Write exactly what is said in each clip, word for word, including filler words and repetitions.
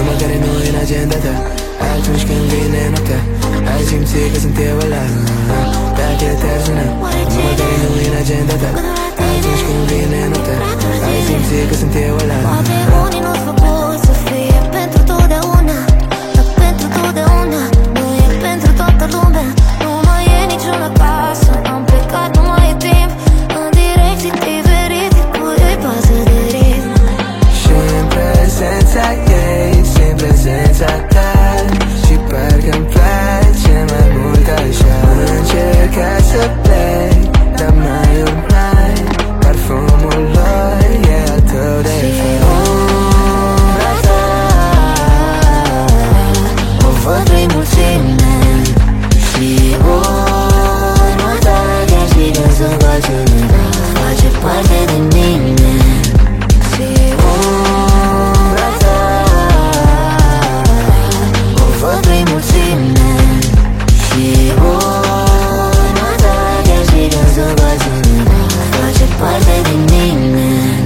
numai care nu e în agenda ta. Atunci când vine noaptea, ai simți că sunt eu ăla. Dacă te-ar suna, numai care nu e în agenda ta. Atunci când vine noaptea, ai simți că sunt eu ăla. Poate unii nu-s făcut să fie pentru totdeauna, dar pentru totdeauna nu e pentru toată lumea. Nu mai e niciuna pasă, am plecat, nu mai e timp. În direcții diferite, cui pasă de ritm. Și în prezența ei, și în prezența ta, și parcă-mi place mai mult așa. Încercat să plec, dar mai urmai parfumul lor e al tău de fel. Umbra ta o văd prin mulțime, și urma ta chiar și când sunt goală, face parte din mine. Și umbra ta o văd prin mulțime, și urma ta chiar și când sunt goală, face parte din mine.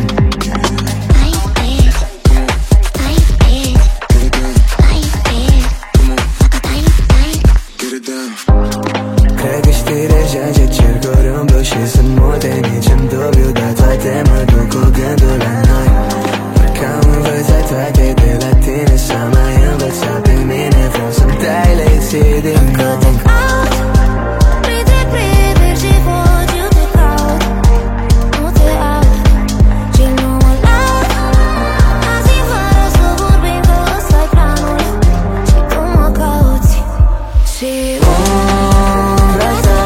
Cred că știi deja ce cerc oriunde și sunt multe, nici-n dubiu, dar toate mă duc cu gândul la noi. Parcă am învățat toate de la tine, s-a mai învățat pe mine, vreau să-mi dai lecții din nou. Printre priviri și voci eu te caut, nu te aud și nu mă laud. Azi în vară să vorbim, că ăsta-i planul și tu mă cauți. Și umbra ta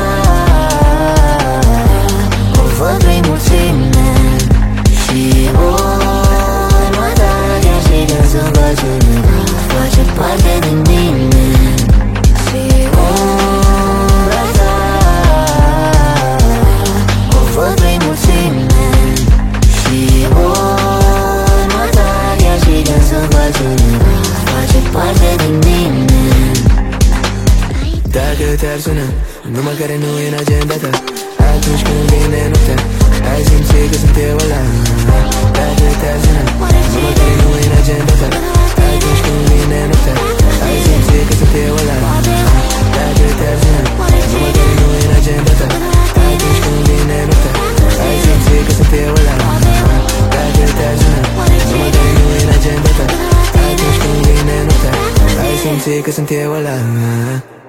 o văd prin mulțime, și urma ta chiar și când sunt goală, face parte din mine. Și umbra ta o văd prin mulțime, și urma ta chiar și când sunt goală, face parte din mine. Dacă te-ar suna, numai care nu e în agenda ta. Atunci când vine noaptea, ai simți că sunt eu ăla. Dacă te-ar suna, numai care nu e în agenda ta. Atunci când vine noaptea, ai simți că sunt eu ăla. Dacă te-ar suna, numai care nu e în agenda ta. Atunci când vine noaptea, ai simți că sunt eu ăla. Dacă te-ar suna, numai care nu e în agenda ta. Atunci când vine noaptea, ai simți că sunt eu ăla.